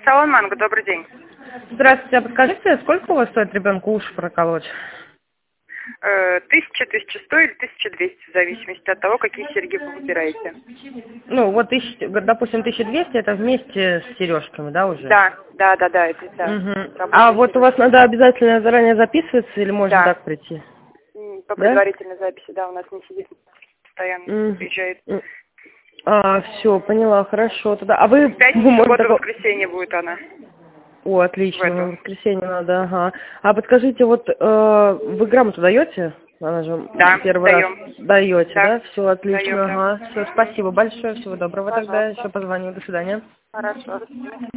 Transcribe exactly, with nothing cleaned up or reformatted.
Салон Манго, добрый день. Здравствуйте, а подскажите, сколько у вас стоит ребенку уши проколоть? Э, Тысяча, тысяча сто или тысяча двести, в зависимости от того, какие серьги вы выбираете. Ну, вот, тысяча, допустим, тысяча двести, это вместе с сережками, да, уже? Да, да, да, да, это да. Угу. А вот у вас надо обязательно заранее записываться или можно Да. так прийти? По Да? предварительной записи, да, у нас не сидит, постоянно М. приезжает. М. А, все, поняла, хорошо. Тогда. А вы, В пятницу, вы можете субботу, такого- воскресенье будет она. О, В отлично, эту. в воскресенье надо, ага. А подскажите, вот э, вы грамоту даете? Она же Да, первый раз даем. даете, Да, да? Все отлично, даем, да. ага. Все, спасибо большое, всего доброго тогда, еще Пожалуйста. позвоню, до свидания. Хорошо.